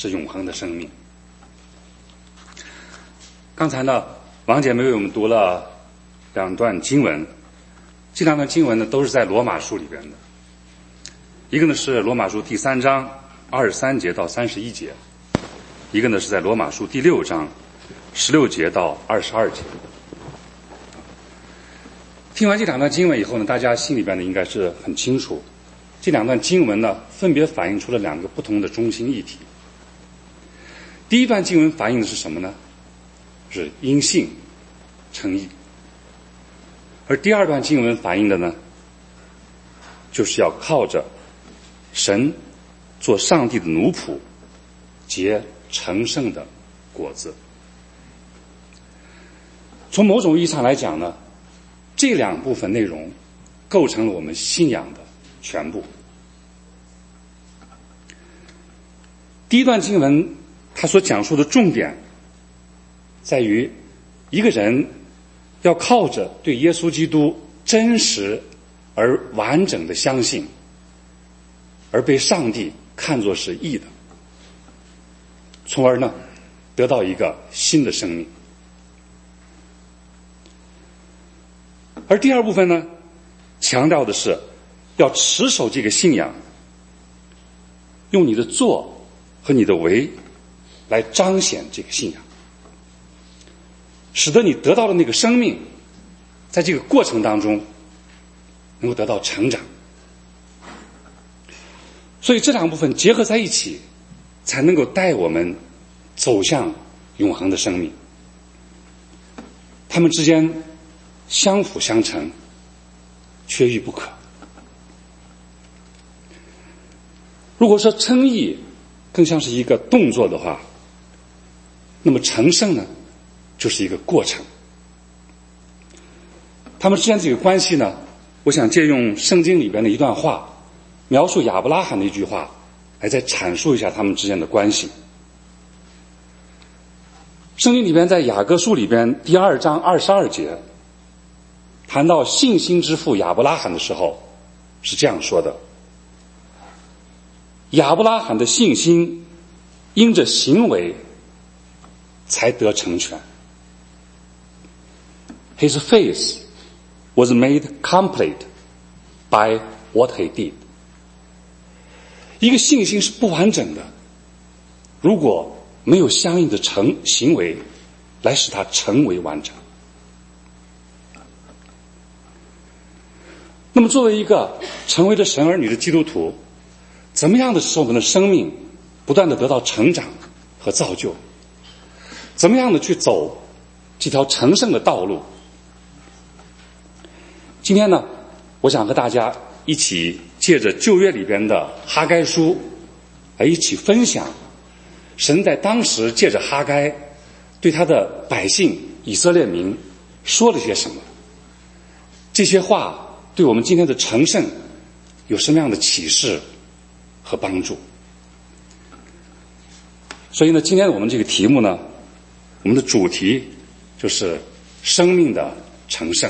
是永恒的生命。刚才呢，王姐妹为我们读了两段经文，这两段经文呢都是在罗马书里边的。一个呢是罗马书第3章23节到31节，一个呢是在罗马书第6章16节到22节。听完这两段经文以后呢，大家心里边呢应该是很清楚，这两段经文呢分别反映出了两个不同的中心议题。第一段经文反映的是什么呢？是因信称义。而第二段经文反映的呢，就是要靠着神做上帝的奴仆，结成圣的果子。从某种意义上来讲呢，这两部分内容构成了我们信仰的全部。第一段经文它所讲述的重点在于，一个人要靠着对耶稣基督真实而完整的相信，而被上帝看作是义的，从而呢得到一个新的生命。而第二部分呢，强调的是要持守这个信仰，用你的做和你的为来彰显这个信仰，使得你得到的那个生命在这个过程当中能够得到成长。所以这两部分结合在一起，才能够带我们走向永恒的生命。它们之间相辅相成，缺一不可。如果说称义更像是一个动作的话，那么成圣呢就是一个过程。他们之间这个关系呢，我想借用圣经里边的一段话，描述亚伯拉罕的一句话，来再阐述一下他们之间的关系。圣经里边在雅各书里边第2章22节谈到信心之父亚伯拉罕的时候，是这样说的：亚伯拉罕的信心因着行为才得成全。 His faith was made complete by what he did。 一个信心是不完整的，如果没有相应的行为来使它成为完整。那么作为一个成为了神儿女的基督徒，怎么样的使我们的生命不断的得到成长和造就？怎么样的去走这条成圣的道路？今天呢，我想和大家一起借着旧约里边的哈该书来一起分享神在当时借着哈该对他的百姓以色列民说了些什么，这些话对我们今天的成圣有什么样的启示和帮助。所以呢，今天我们这个题目呢，我们的主题就是生命的成圣。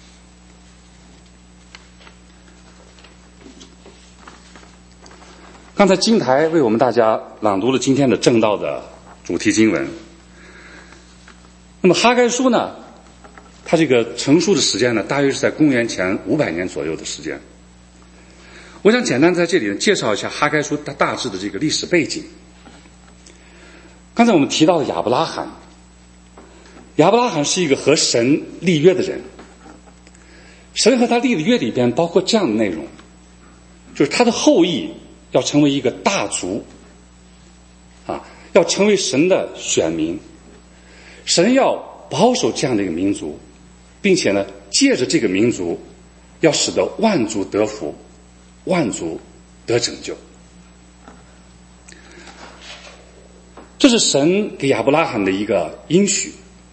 刚才金台为我们大家朗读了今天的正道的主题经文。那么哈该书呢，它这个成书的时间呢，大约是在公元前500年左右的时间。我想简单在这里呢介绍一下哈该书它大致的这个历史背景。刚才我们提到的亚伯拉罕，亚伯拉罕是一个和神立约的人。神和他立的约里边包括这样的内容，就是他的后裔要成为一个大族，要成为神的选民。神要保守这样的一个民族，并且呢，借着这个民族，要使得万族得福，万族得拯救。这是神给亚伯拉罕的一个应许。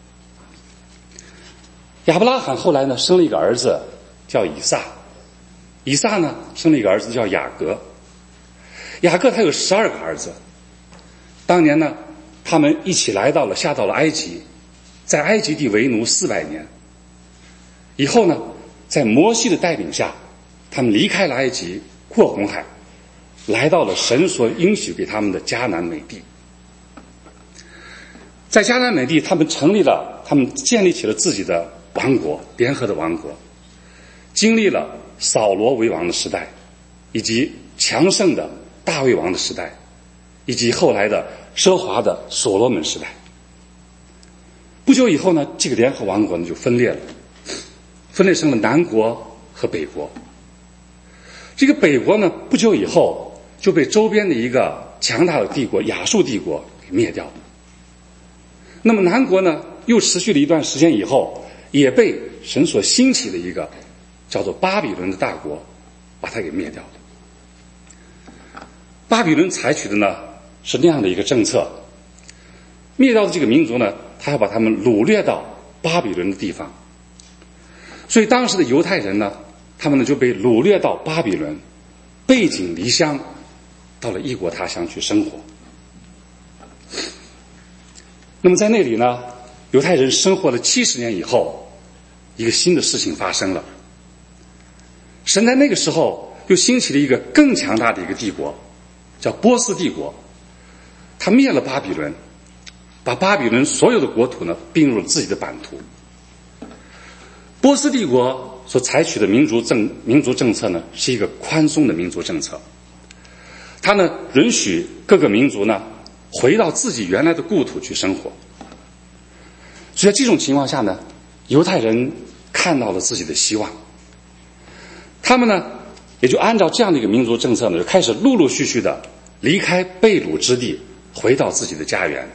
亚伯拉罕后来呢，生了一个儿子叫以撒，以撒呢，生了一个儿子叫雅各。雅各他有12个儿子。当年呢，他们一起下到了埃及，在埃及地为奴400年。以后呢，在摩西的带领下，他们离开了埃及，过红海，来到了神所应许给他们的迦南美地。 在迦南美地，他们建立起了自己的王国，联合的王国，经历了扫罗为王的时代，以及强盛的大卫王的时代，以及后来的奢华的所罗门时代。不久以后呢，这个联合王国呢就分裂了，分裂成了南国和北国。这个北国呢，不久以后就被周边的一个强大的帝国亚述帝国给灭掉了。那么南国呢，又持续了一段时间以后，也被神所兴起的一个叫做巴比伦的大国把它给灭掉了。巴比伦采取的呢是那样的一个政策，灭掉的这个民族呢，他要把他们掳掠到巴比伦的地方。所以当时的犹太人呢，他们呢就被掳掠到巴比伦，背井离乡，到了异国他乡去生活。那么在那里呢，犹太人生活了70年以后，一个新的事情发生了。神在那个时候又兴起了一个更强大的一个帝国，叫波斯帝国。他灭了巴比伦，把巴比伦所有的国土呢并入了自己的版图。波斯帝国所采取的民族政策呢，是一个宽松的民族政策。他呢允许各个民族呢回到自己原来的故土去生活。所以在这种情况下呢，犹太人看到了自己的希望，他们呢也就按照这样的一个民族政策呢，就开始陆陆续续的离开被掳之地，回到自己的家园。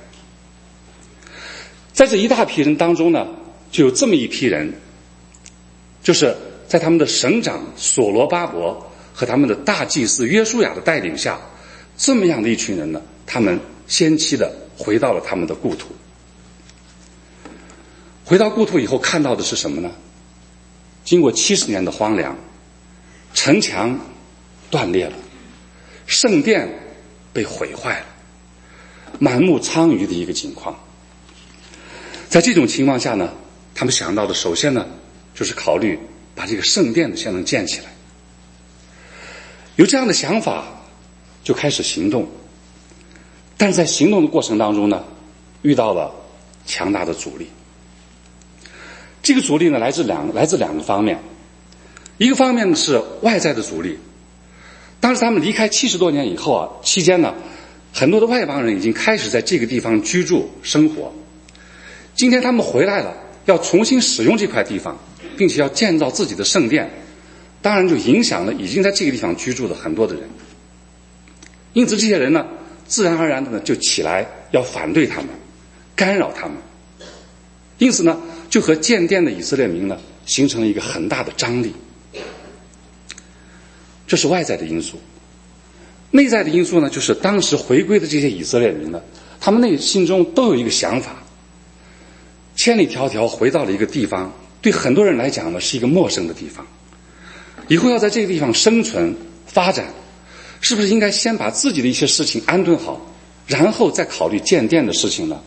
在这一大批人当中呢，就有这么一批人，就是在他们的省长所罗巴伯和他们的大祭司约书亚的带领下，这么样的一群人呢，他们先期的回到了他们的故土。回到故土以后看到的是什么呢？经过70年的荒凉，城墙断裂了，圣殿被毁坏了，满目疮痍的一个情况。在这种情况下呢，他们想到的首先呢，就是考虑把这个圣殿先能建起来。有这样的想法，就开始行动。但是在行动的过程当中呢，遇到了强大的阻力。这个阻力呢，来自两个方面。一个方面呢是外在的阻力。当时他们离开70多年以后啊，期间呢，很多的外邦人已经开始在这个地方居住生活。今天他们回来了，要重新使用这块地方，并且要建造自己的圣殿，当然就影响了已经在这个地方居住的很多的人。因此这些人呢，自然而然的呢就起来要反对他们，干扰他们。因此呢，就和建殿的以色列民呢形成了一个很大的张力。这是外在的因素。内在的因素呢，就是当时回归的这些以色列民呢，他们内心中都有一个想法，千里迢迢回到了一个地方，对很多人来讲呢是一个陌生的地方。以后要在这个地方生存发展，是不是应该先把自己的一些事情安顿好，然后再考虑建殿的事情呢？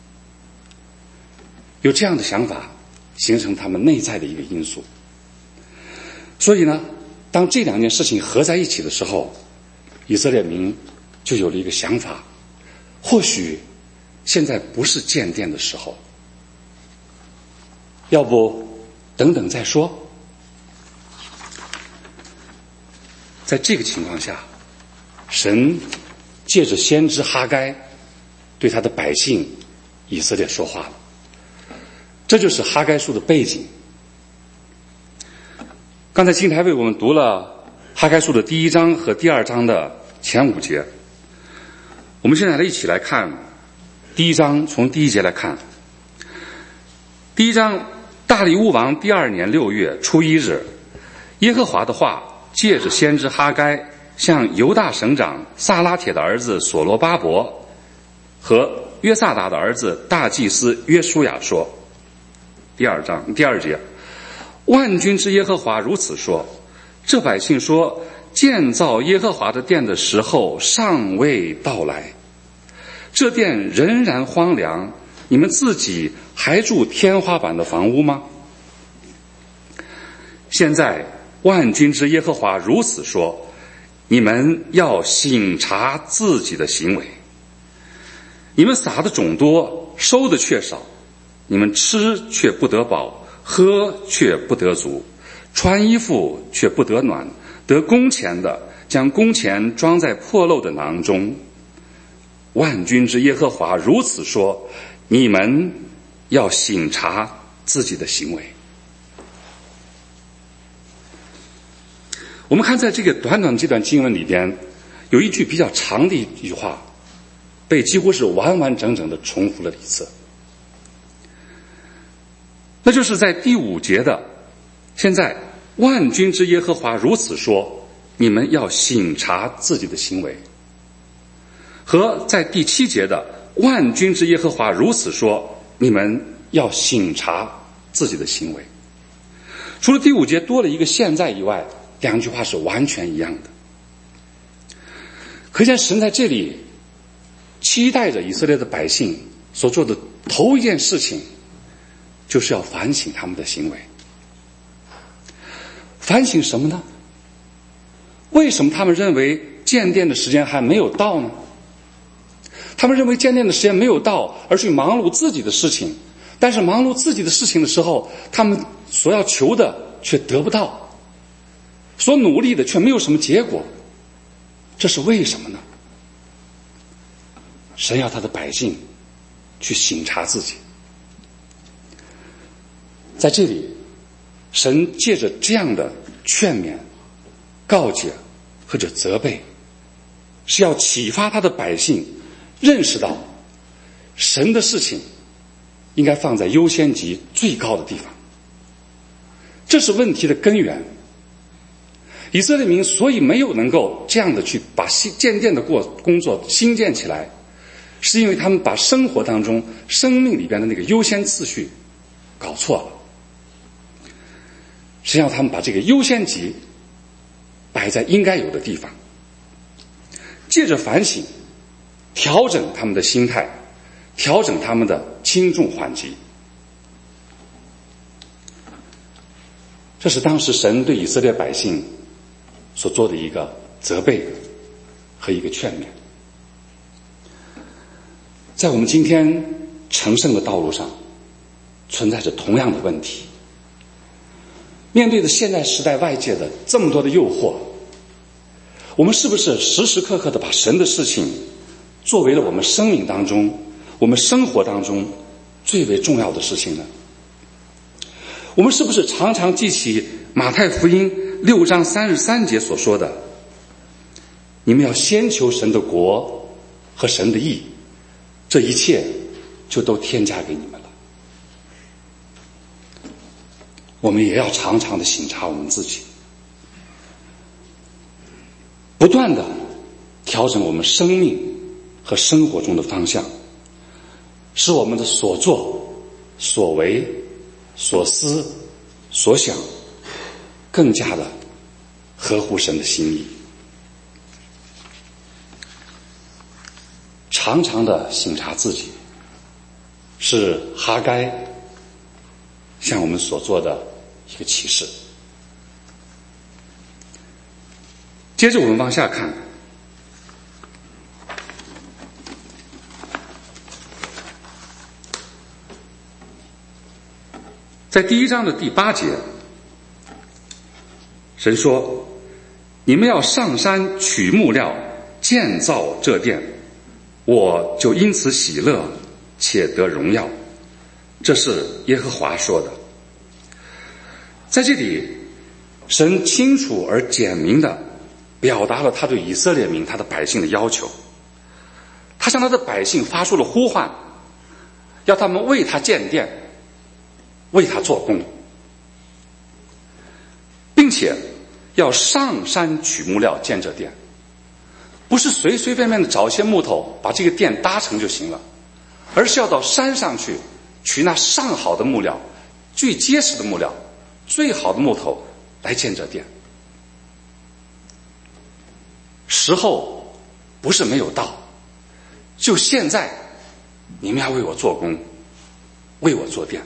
有这样的想法，形成他们内在的一个因素。所以呢，当这两件事情合在一起的时候，以色列民就有了一个想法，或许现在不是建殿的时候，要不等等再说。在这个情况下，神借着先知哈该对他的百姓以色列说话了。这就是哈该书的背景。刚才金台为我们读了哈该书的第1章和第2章的前5节，我们现在一起来看第1章，从第1节来看。第1章，大利乌王第2年6月初1日，耶和华的话借着先知哈该向犹大省长撒拉铁的儿子所罗巴伯和约萨达的儿子大祭司约书亚说。第2章第2节，万军之耶和华如此说，这百姓说，建造耶和华的殿的时候尚未到来，这殿仍然荒凉，你们自己还住天花板的房屋吗？现在万军之耶和华如此说，你们要省察自己的行为，你们撒的种多， 收的却少，你们吃却不得饱，喝却不得足，穿衣服却不得暖，得工钱的将工钱装在破漏的囊中。万军之耶和华如此说，你们要省察自己的行为。我们看在这个短短的这段经文里边，有一句比较长的一句话，被几乎是完完整整的重复了一次。那就是在第5节的，现在万军之耶和华如此说，你们要省察自己的行为，和在第7节的万军之耶和华如此说，你们要省察自己的行为。除了第5节多了一个现在以外，两句话是完全一样的。可见神在这里期待着以色列的百姓所做的头一件事情，就是要反省他们的行为。反省什么呢？为什么他们认为建殿的时间还没有到呢？他们认为建殿的时间没有到，而去忙碌自己的事情，但是忙碌自己的事情的时候，他们所要求的却得不到，所努力的却没有什么结果。这是为什么呢？神要他的百姓去省察自己。在这里，神借着这样的劝勉、告诫或者责备，是要启发他的百姓认识到神的事情应该放在优先级最高的地方。这是问题的根源。以色列民所以没有能够这样的去把建殿的工作兴建起来，是因为他们把生活当中生命里边的那个优先次序搞错了。实际上他们把这个优先级摆在应该有的地方，借着反省调整他们的心态，调整他们的轻重缓急。这是当时神对以色列百姓所做的一个责备和一个劝勉。在我们今天成圣的道路上，存在着同样的问题。面对着现代时代外界的这么多的诱惑，我们是不是时时刻刻的把神的事情作为了我们生命当中、我们生活当中最为重要的事情呢？我们是不是常常记起马太福音6章33节所说的，你们要先求神的国和神的义，这一切就都添加给你们了。我们也要常常的省察我们自己，不断的调整我们生命和生活中的方向，使我们的所作所为所思所想更加的合乎神的心意。常常的省察自己，是哈该向我们所做的一个启示。接着我们往下看，在第1章的第8节，神说，你们要上山取木料建造这殿，我就因此喜乐，且得荣耀。这是耶和华说的。在这里，神清楚而简明地表达了他对以色列民他的百姓的要求。他向他的百姓发出了呼唤，要他们为他建殿，为他做工，并且要上山取木料建这殿。不是随随便便的找一些木头把这个殿搭成就行了，而是要到山上去取那上好的木料，最结实的木料，最好的木头来建这殿。时候不是没有到，就现在你们要为我做工，为我做殿。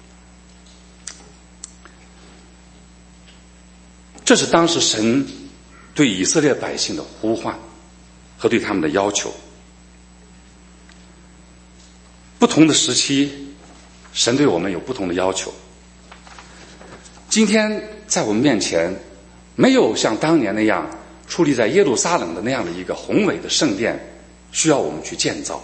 这是当时神对以色列百姓的呼唤和对他们的要求。 不同的时期，神对我们有不同的要求。今天在我们面前，没有像当年那样矗立在耶路撒冷的那样的一个宏伟的圣殿，需要我们去建造。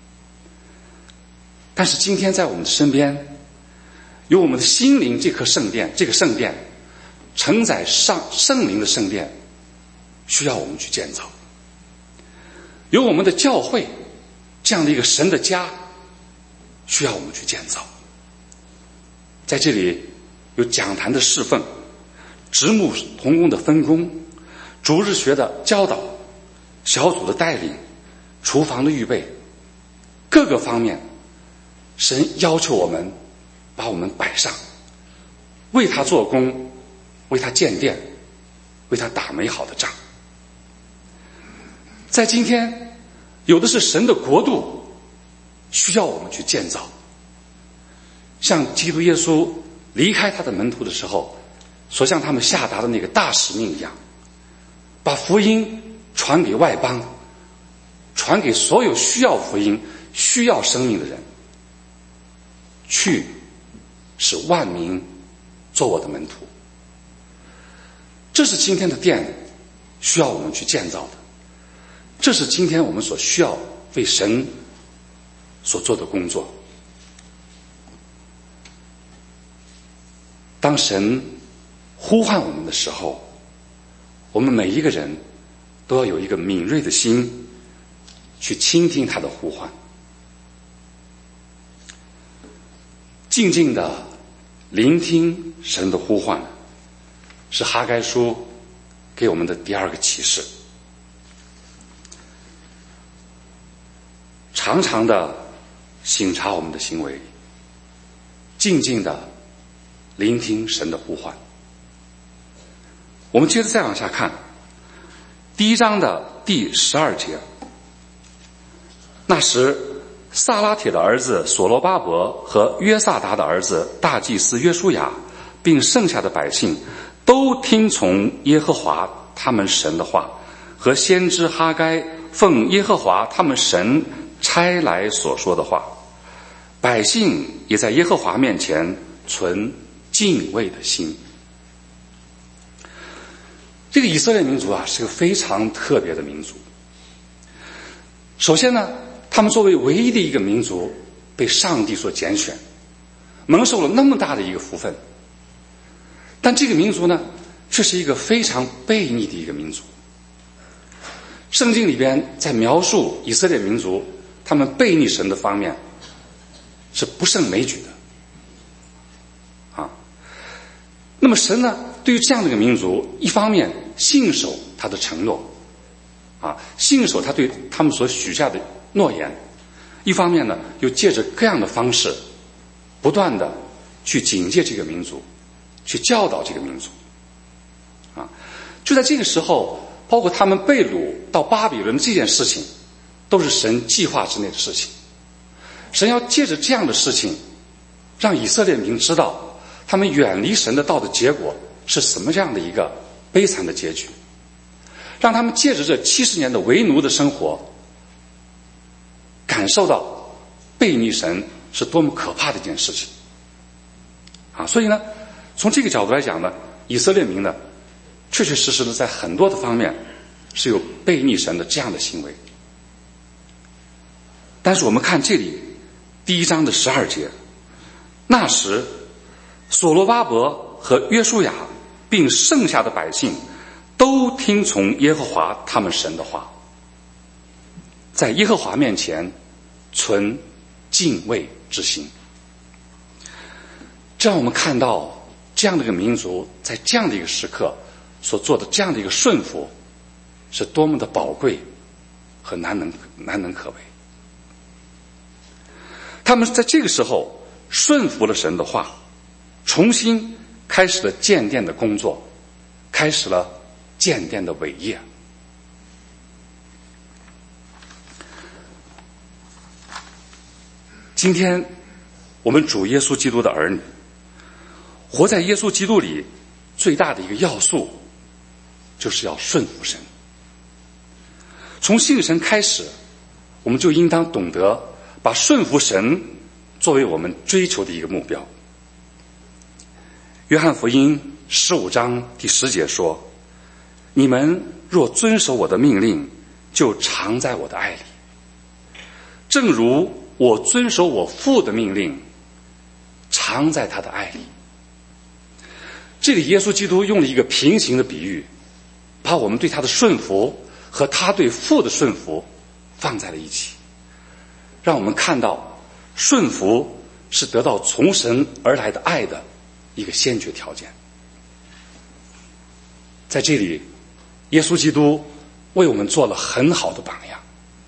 但是今天在我们的身边，有我们的心灵这颗圣殿，这个圣殿承载圣灵的圣殿，需要我们去建造。有我们的教会这样的一个神的家，需要我们去建造。在这里有讲坛的侍奉，职牧同工的分工，主日学的教导，小组的带领，厨房的预备，各个方面，神要求我们把我们摆上，为他做工，为他建殿，为他打美好的仗。在今天，有的是神的国度需要我们去建造，像基督耶稣离开他的门徒的时候所向他们下达的那个大使命一样，把福音传给外邦，传给所有需要福音需要生命的人，去使万民做我的门徒。这是今天的殿需要我们去建造的，这是今天我们所需要为神所做的工作。当神呼唤我们的时候，我们每一个人都要有一个敏锐的心去倾听他的呼唤，静静的聆听神的呼唤，是哈该书给我们的第二个启示。常常的省察我们的行为，静静的聆听神的呼唤。我们接着再往下看，第1章的第12节。那时撒拉铁的儿子所罗巴伯和约萨达的儿子大祭司约书亚，并剩下的百姓，都听从耶和华他们神的话，和先知哈该奉耶和华他们神差来所说的话。百姓也在耶和华面前存敬畏的心。这个以色列民族啊，是个非常特别的民族。首先呢，他们作为唯一的一个民族被上帝所拣选，蒙受了那么大的一个福分。但这个民族呢，却是一个非常悖逆的一个民族。圣经里边在描述以色列民族他们悖逆神的方面是不胜枚举的啊。那么神呢，对于这样的一个民族，一方面信守他的承诺啊，信守他对他们所许下的诺言，一方面呢，又借着各样的方式不断的去警戒这个民族，去教导这个民族啊。就在这个时候，包括他们被掳到巴比伦这件事情，都是神计划之内的事情。神要借着这样的事情，让以色列民知道他们远离神的道的结果是什么样的一个悲惨的结局，让他们借着这70年的为奴的生活，感受到悖逆神是多么可怕的一件事情啊。所以呢，从这个角度来讲呢，以色列民呢，确确实实的在很多的方面是有悖逆神的这样的行为。但是我们看这里第1章的12节，那时所罗巴伯和约书亚并剩下的百姓都听从耶和华他们神的话，在耶和华面前存敬畏之心。这让我们看到这样的一个民族在这样的一个时刻所做的这样的一个顺服是多么的宝贵和难能可贵。他们在这个时候顺服了神的话，重新开始了建殿的工作，开始了建殿的伟业。今天我们主耶稣基督的儿女，活在耶稣基督里最大的一个要素就是要顺服神。从信神开始，我们就应当懂得把顺服神作为我们追求的一个目标。约翰福音15章第10节说，你们若遵守我的命令，就常在我的爱里，正如我遵守我父的命令，常在他的爱里。这里耶稣基督用了一个平行的比喻，把我们对他的顺服和他对父的顺服放在了一起，让我们看到顺服是得到从神而来的爱的一个先决条件。在这里，耶稣基督为我们做了很好的榜样。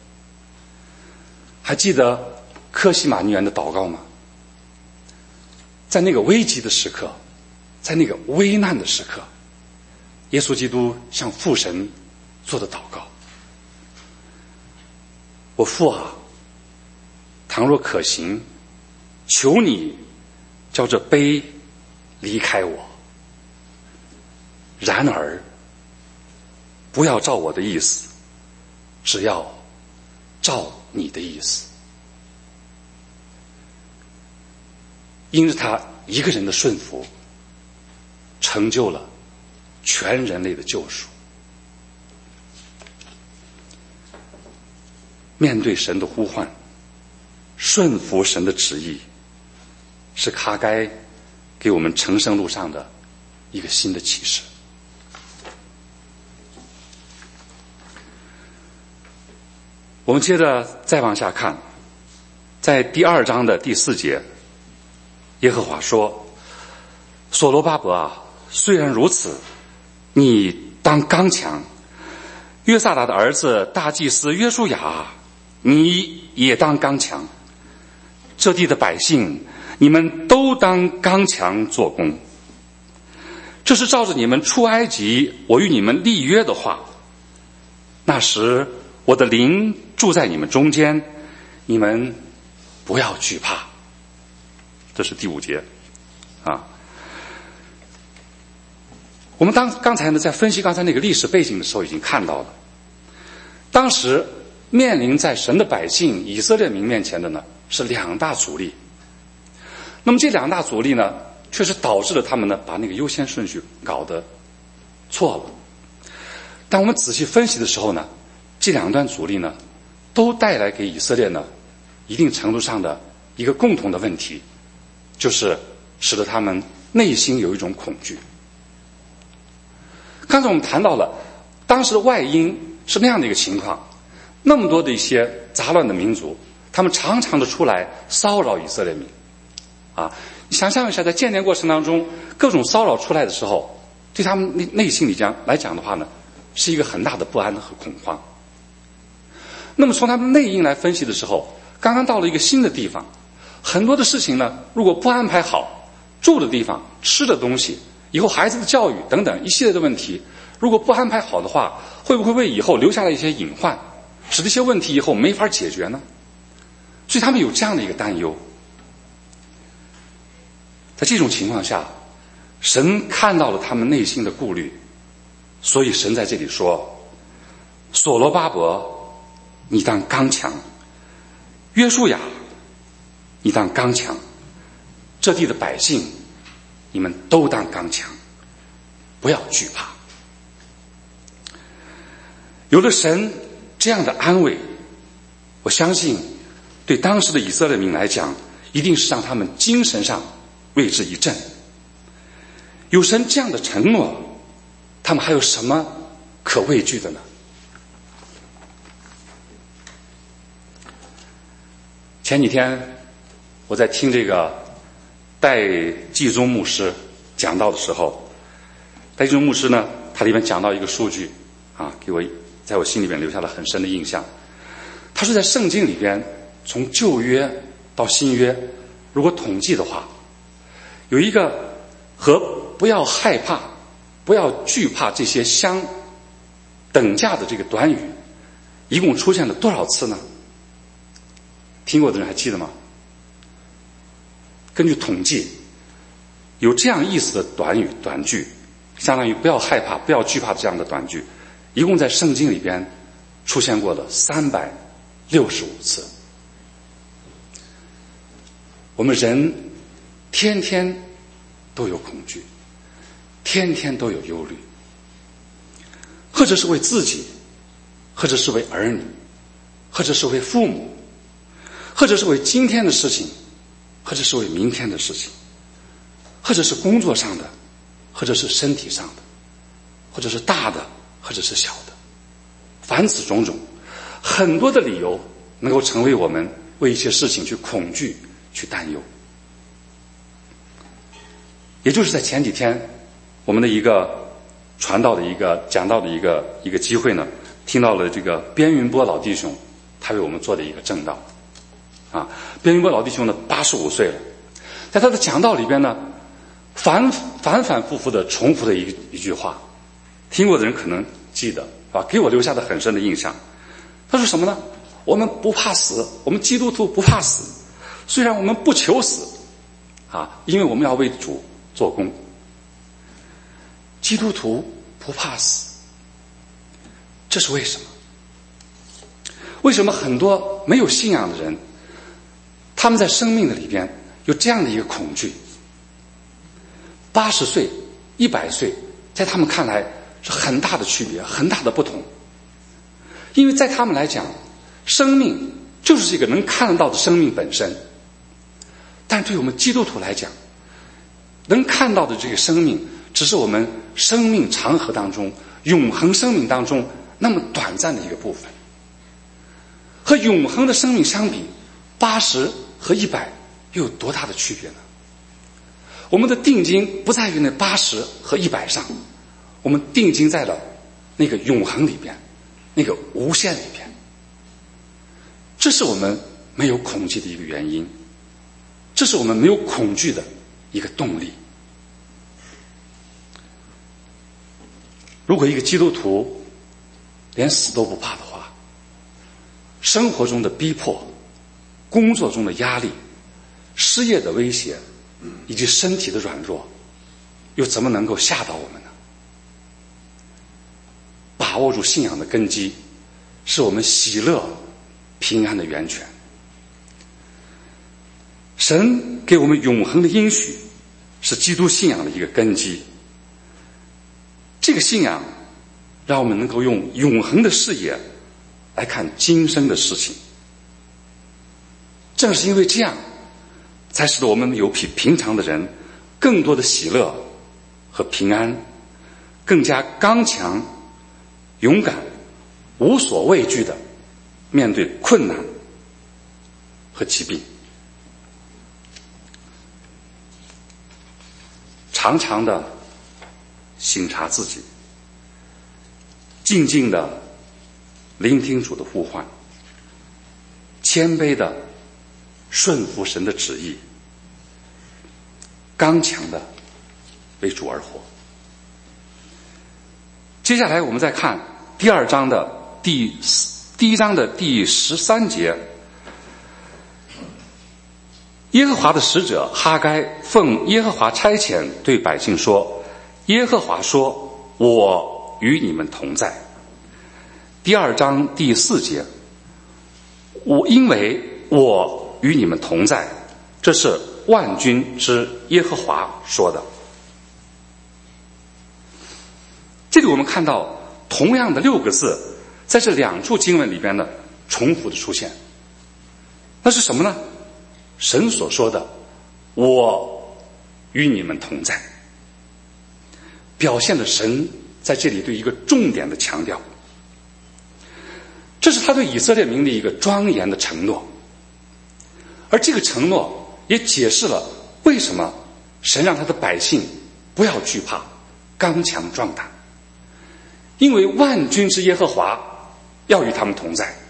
还记得客西马尼园的祷告吗？在那个危急的时刻，在那个危难的时刻，耶稣基督向父神做的祷告：我父啊，倘若可行，求你叫这杯离开我，然而不要照我的意思，只要照你的意思。因着他一个人的顺服，成就了全人类的救赎。面对神的呼唤，顺服神的旨意，是哈该给我们成圣路上的一个新的启示。我们接着再往下看，在第2章的第4节，耶和华说：所罗巴伯啊，虽然如此，你当刚强；约萨达的儿子大祭司约书亚，你也当刚强。这地的百姓，你们都当刚强做工。这是照着你们出埃及我与你们立约的话。那时我的灵住在你们中间，你们不要惧怕。这是第5节啊。我们刚才呢，在分析刚才那个历史背景的时候，已经看到了，当时面临在神的百姓以色列民面前的呢，是2大阻力。那么这2大阻力呢，确实导致了他们呢，把那个优先顺序搞得错了。但我们仔细分析的时候呢，这2段阻力呢，都带来给以色列呢，一定程度上的一个共同的问题，就是使得他们内心有一种恐惧。刚才我们谈到了当时的外因是那样的一个情况，那么多的一些杂乱的民族，他们常常的出来骚扰以色列民啊！你想象一下，在建年过程当中，各种骚扰出来的时候，对他们内心里来讲的话呢，是一个很大的不安和恐慌。那么从他们内因来分析的时候，刚刚到了一个新的地方，很多的事情呢，如果不安排好，住的地方、吃的东西，以后孩子的教育等等一系列的问题，如果不安排好的话，会不会为以后留下了一些隐患，使这些问题以后没法解决呢？所以他们有这样的一个担忧。在这种情况下，神看到了他们内心的顾虑，所以神在这里说：所罗巴伯，你当刚强；约书亚，你当刚强；这地的百姓，你们都当刚强，不要惧怕。有了神这样的安慰，我相信对当时的以色列民来讲，一定是让他们精神上为之一振。有神这样的承诺，他们还有什么可畏惧的呢？前几天我在听这个戴季宗牧师讲道的时候，戴季宗牧师呢，他里面讲到一个数据啊，在我心里面留下了很深的印象。他说在圣经里边，从旧约到新约，如果统计的话，有一个和不要害怕、不要惧怕这些相等价的这个短语，一共出现了多少次呢？听过的人还记得吗？根据统计，有这样意思的短句，相当于不要害怕、不要惧怕这样的短句，一共在圣经里边出现过了365次。 我们人天天都有恐惧，天天都有忧虑，或者是为自己，或者是为儿女，或者是为父母，或者是为今天的事情，或者是为明天的事情，或者是工作上的，或者是身体上的，或者是大的，或者是小的，凡此种种，很多的理由能够成为我们为一些事情去恐惧、去担忧。也就是在前几天，我们的一个传道的一个讲道的一个机会呢，听到了这个边云波老弟兄他为我们做的一个正道。边云波老弟兄呢85岁了，在他的讲道里边呢，反复复的重复的一句话，听过的人可能记得给我留下的很深的印象。他说什么呢？我们不怕死，我们基督徒不怕死，虽然我们不求死因为我们要为主做工。基督徒不怕死，这是为什么？为什么很多没有信仰的人，他们在生命的里边有这样的一个恐惧？80岁、100岁，在他们看来是很大的区别，很大的不同。因为在他们来讲，生命就是这个能看得到的生命本身。但对我们基督徒来讲，能看到的这个生命，只是我们生命长河当中、永恒生命当中那么短暂的一个部分。和永恒的生命相比，80和100又有多大的区别呢？我们的定睛不在于那80和100上，我们定睛在了那个永恒里边，那个无限里边。这是我们没有恐惧的一个原因，这是我们没有恐惧的一个动力。如果一个基督徒连死都不怕的话，生活中的逼迫、工作中的压力、失业的威胁以及身体的软弱，又怎么能够吓到我们呢？把握住信仰的根基，是我们喜乐平安的源泉。神给我们永恒的应许，是基督信仰的一个根基。这个信仰让我们能够用永恒的视野来看今生的事情。正是因为这样，才使得我们有比平常的人更多的喜乐和平安，更加刚强、勇敢、无所畏惧的面对困难和疾病。常常的省察自己，静静的聆听主的呼唤，谦卑的顺服神的旨意，刚强的为主而活。接下来我们再看第1章的第13节，耶和华的使者哈该奉耶和华差遣对百姓说，耶和华说，我与你们同在。第2章第4节，因为我与你们同在，这是万军之耶和华说的。这里我们看到同样的6个字在这2处经文里边呢重复的出现。那是什么呢？神所说的我与你们同在，表现了神在这里对一个重点的强调。这是他对以色列民的一个庄严的承诺，而这个承诺也解释了为什么神让他的百姓不要惧怕，刚强壮胆，因为万军之耶和华要与他们同在。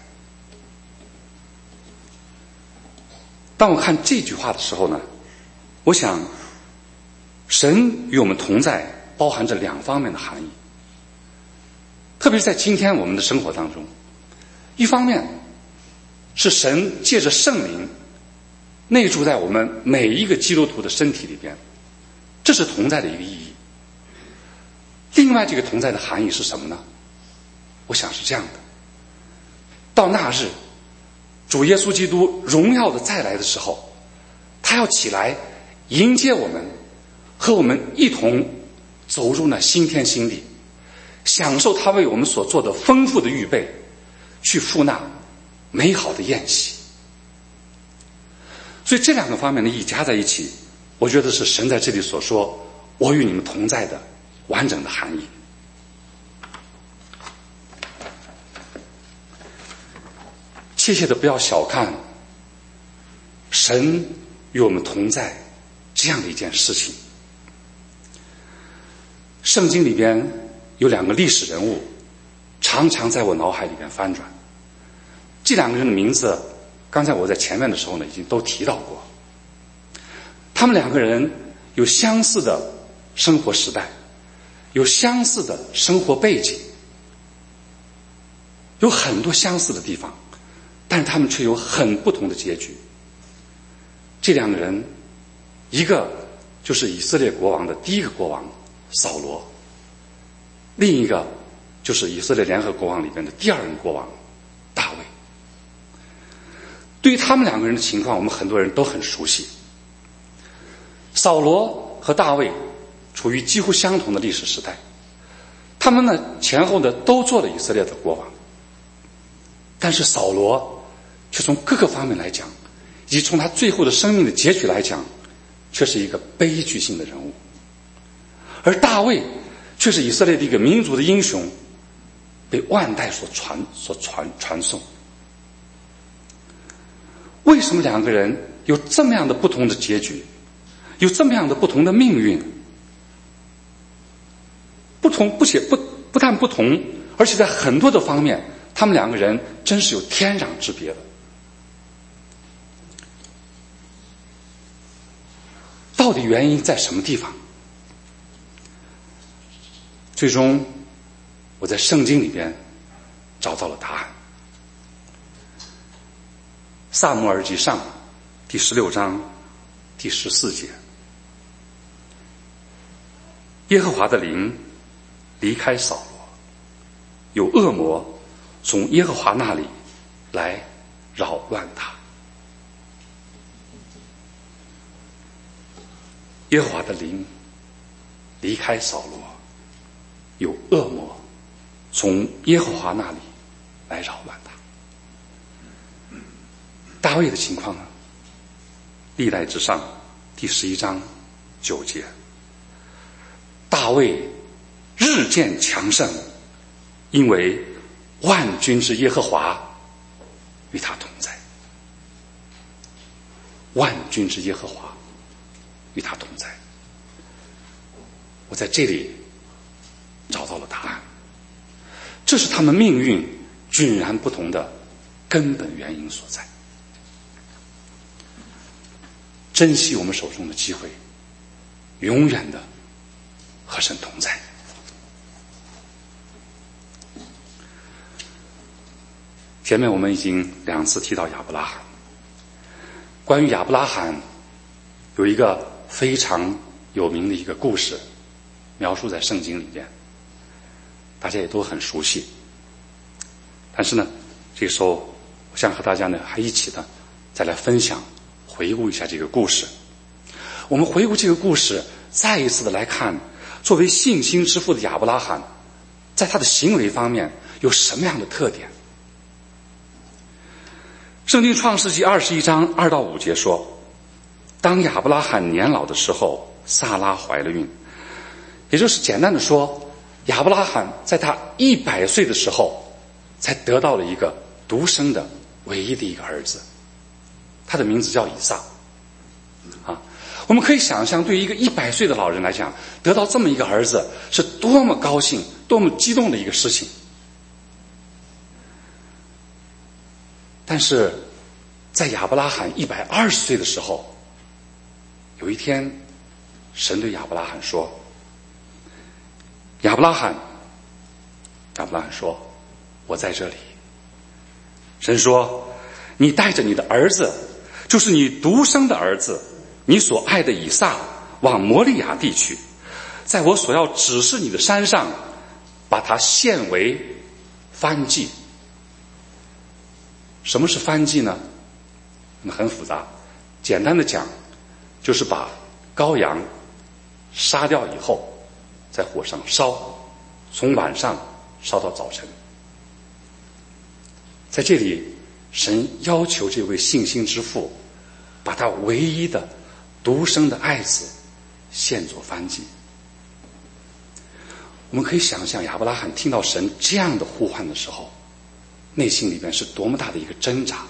当我看这句话的时候呢，我想神与我们同在包含着2方面的含义。特别是在今天我们的生活当中，一方面是神借着圣灵内住在我们每一个基督徒的身体里边，这是同在的一个意义。另外这个同在的含义是什么呢？我想是这样的，到那日主耶稣基督荣耀的再来的时候，他他要起来迎接我们，和我们一同走入那新天新地，享受他为我们所做的丰富的预备，去赴那美好的宴席。所以这两个方面的意义加在一起，我觉得是神在这里所说我与你们同在的完整的含义。切切的不要小看神与我们同在这样的一件事情。圣经里边有两个历史人物常常在我脑海里边翻转，这两个人的名字刚才我在前面的时候呢已经都提到过。他们两个人有相似的生活时代，有相似的生活背景，有很多相似的地方，但是他们却有很不同的结局。这两个人，一个就是以色列国王的第一个国王扫罗，另一个就是以色列联合国王里边的第二任国王大卫。对于他们两个人的情况，我们很多人都很熟悉。扫罗和大卫处于几乎相同的历史时代，他们呢前后呢都做了以色列的国王，但是扫罗却从各个方面来讲，以及从他最后的生命的结局来讲，却是一个悲剧性的人物。而大卫却是以色列的一个民族的英雄，被万代所传颂。为什么两个人有这么样的不同的结局，有这么样的不同的命运？不但不同，而且在很多的方面，他们两个人真是有天壤之别的。到底原因在什么地方？最终我在圣经里边找到了答案。撒母耳记上第16章第14节，耶和华的灵离开扫罗，有恶魔从耶和华那里来扰乱他。耶和华的灵离开扫罗，有恶魔从耶和华那里来扰乱他。大卫的情况呢？历代之上第11章9节，大卫日渐强盛，因为万军之耶和华与他同在。万军之耶和华与他同在。我在这里找到了答案，这是他们命运迥然不同的根本原因所在。珍惜我们手中的机会，永远的和神同在。前面我们已经2次提到亚伯拉罕，关于亚伯拉罕有一个非常有名的一个故事，描述在圣经里边，大家也都很熟悉。但是呢，这个时候我想和大家呢还一起呢再来分享回顾一下这个故事。我们回顾这个故事，再一次的来看作为信心之父的亚伯拉罕在他的行为方面有什么样的特点。圣经创世纪21章2到5节说，当亚伯拉罕年老的时候，撒拉怀了孕。也就是简单的说，亚伯拉罕在他100岁的时候才得到了一个独生的唯一的一个儿子，他的名字叫以撒。我们可以想象，对于一个100岁的老人来讲，得到这么一个儿子是多么高兴多么激动的一个事情。但是在亚伯拉罕120岁的时候，有一天神对亚伯拉罕说，亚伯拉罕说，我在这里。神说，你带着你的儿子，就是你独生的儿子，你所爱的以撒，往摩利亚地去，在我所要指示你的山上，把它献为燔祭。什么是燔祭呢？很复杂，简单的讲， 就是把羔羊杀掉以后，在火上烧，从晚上烧到早晨。在这里，神要求这位信心之父把他唯一的独生的爱子献作燔祭。我们可以想象亚伯拉罕听到神这样的呼唤的时候，内心里边是多么大的一个挣扎。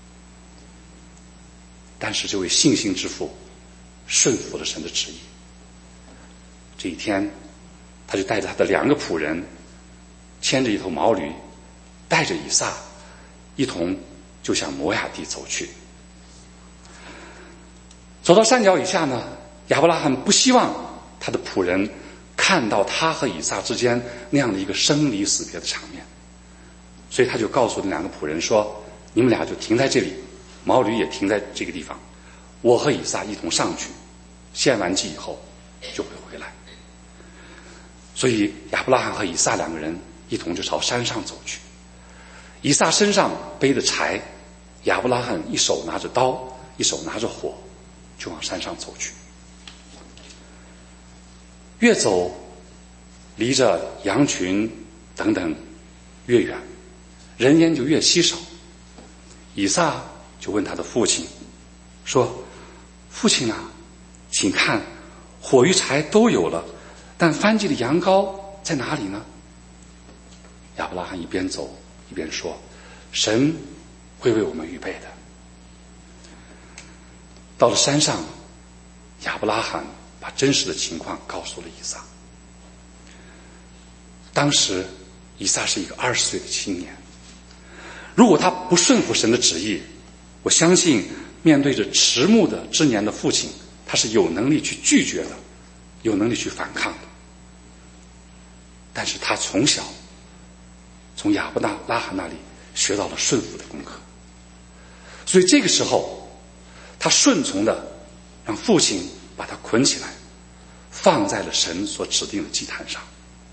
但是这位信心之父顺服了神的旨意。这一天，他就带着他的2个仆人，牵着一头毛驴，带着以撒，一同就向摩亚地走去。走到山脚以下呢，亚伯拉罕不希望他的仆人看到他和以撒之间那样的一个生离死别的场面，所以他就告诉那2个仆人说：“你们俩就停在这里，毛驴也停在这个地方，我和以撒一同上去，献完祭以后就会回来。”所以亚伯拉罕和以撒2个人一同就朝山上走去。以撒身上背着柴，亚伯拉罕一手拿着刀，一手拿着火，就往山上走去。越走离着羊群等等越远，人烟就越稀少。以撒就问他的父亲说：“父亲啊，请看，火与柴都有了，但燔祭的羊羔在哪里呢？”亚伯拉罕一边走一边说：“神会为我们预备的。”到了山上，亚伯拉罕把真实的情况告诉了以撒。当时以撒是一个20岁的青年，如果他不顺服神的旨意，我相信面对着迟暮的之年的父亲，他是有能力去拒绝的，有能力去反抗的。但是他从小从亚伯拉罕那里学到了顺服的功课，所以这个时候他顺从的让父亲把他捆起来，放在了神所指定的祭坛上。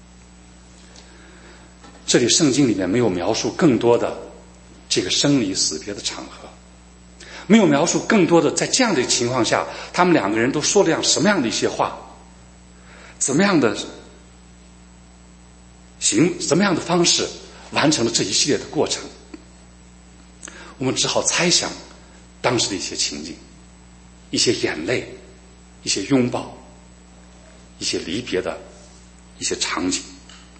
这里圣经里面没有描述更多的这个生离死别的场合，没有描述更多的在这样的情况下他们2个人都说了什么样的一些话，怎么样的方式完成了这一系列的过程。我们只好猜想当时的一些情景，一些眼泪，一些拥抱，一些离别的一些场景。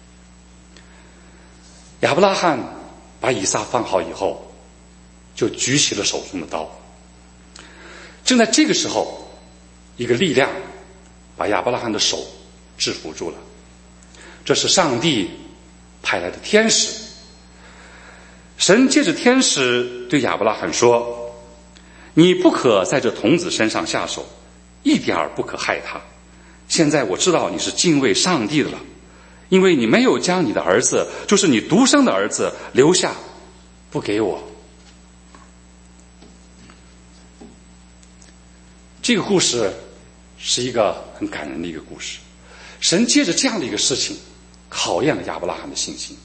亚伯拉罕把以撒放好以后，就举起了手中的刀。正在这个时候，一个力量把亚伯拉罕的手制服住了，这是上帝派来的天使。神借着天使对亚伯拉罕说：“你不可在这童子身上下手，一点儿不可害他。现在我知道你是敬畏上帝的了，因为你没有将你的儿子，就是你独生的儿子留下，不给我。”这个故事是一个很感人的一个故事。神借着这样的一个事情考验了亚伯拉罕的信心。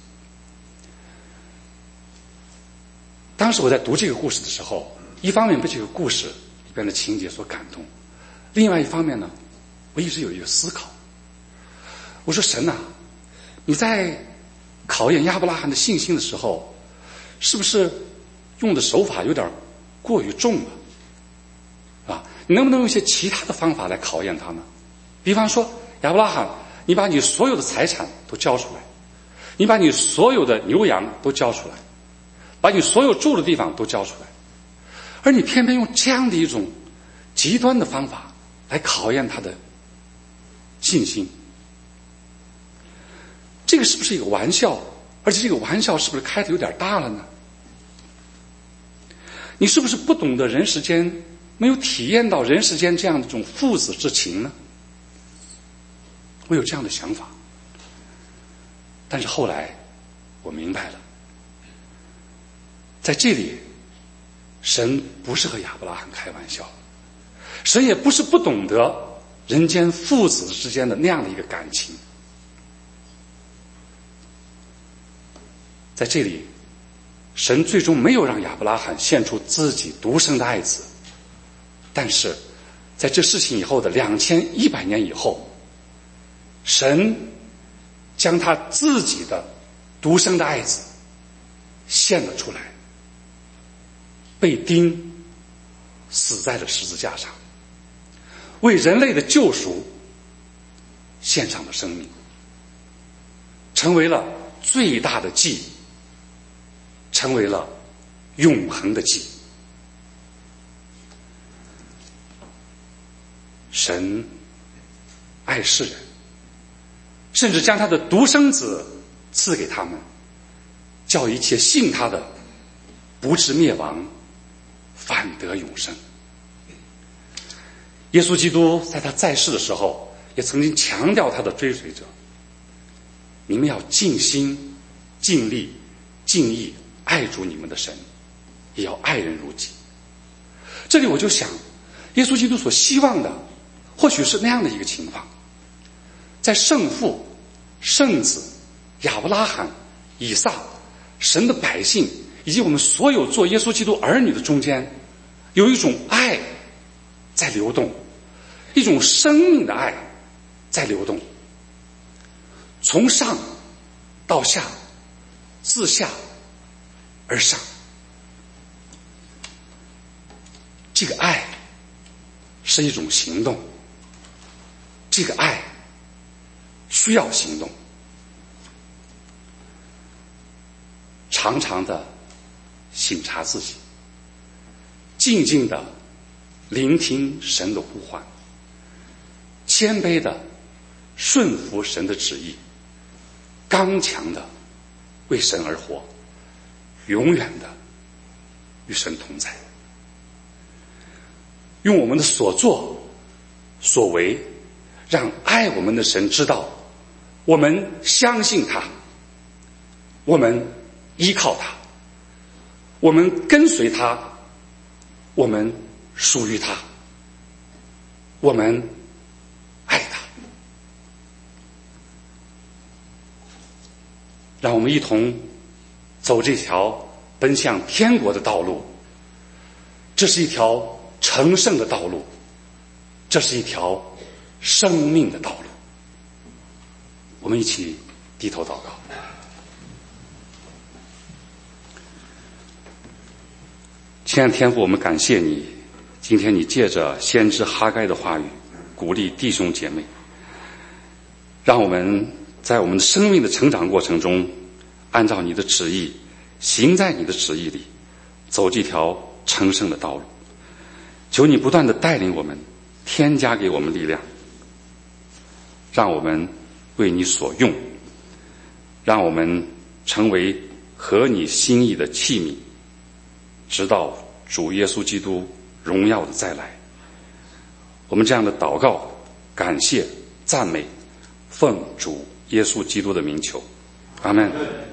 当时我在读这个故事的时候，一方面被这个故事里边的情节所感动，另外一方面呢，我一直有一个思考。我说神啊，你在考验亚伯拉罕的信心的时候，是不是用的手法有点过于重了？啊，你能不能用一些其他的方法来考验他呢？比方说，亚伯拉罕，你把你所有的财产都交出来，你把你所有的牛羊都交出来，把你所有住的地方都交出来，而你偏偏用这样的一种极端的方法来考验他的信心，这个是不是一个玩笑？而且这个玩笑是不是开得有点大了呢？你是不是不懂得人世间，没有体验到人世间这样的一种父子之情呢？我有这样的想法，但是后来我明白了，在这里神不是和亚伯拉罕开玩笑，神也不是不懂得人间父子之间的那样的一个感情。在这里，神最终没有让亚伯拉罕献出自己独生的爱子，但是在这事情以后的2100年以后，神将他自己的独生的爱子献了出来，被钉死在了十字架上，为人类的救赎献上了生命，成为了最大的祭，成为了永恒的祭。神爱世人，甚至将他的独生子赐给他们，叫一切信他的不至灭亡，反得永生。耶稣基督在他在世的时候也曾经强调他的追随者，你们要尽心尽力尽意爱主你们的神，也要爱人如己。这里我就想，耶稣基督所希望的或许是那样的一个情况，在圣父、圣子、亚伯拉罕、以撒、神的百姓以及我们所有做耶稣基督儿女的中间，有一种爱在流动，一种生命的爱在流动，从上到下，自下而上。这个爱是一种行动，这个爱需要行动。常常的省察自己，静静的聆听神的呼唤，谦卑的顺服神的旨意，刚强的为神而活，永远的与神同在。用我们的所作所为，让爱我们的神知道，我们相信他，我们依靠他，我们跟随他，我们属于他，我们爱他。让我们一同走这条奔向天国的道路，这是一条成圣的道路，这是一条生命的道路。我们一起低头祷告。亲爱的天父，我们感谢你，今天你借着先知哈该的话语鼓励弟兄姐妹，让我们在我们的生命的成长过程中，按照你的旨意，行在你的旨意里，走这条成圣的道路。求你不断地带领我们，添加给我们力量，让我们为你所用，让我们成为合你心意的器皿，直到主耶稣基督荣耀的再来。我们这样的祷告、感谢、赞美，奉主耶稣基督的名求，阿们。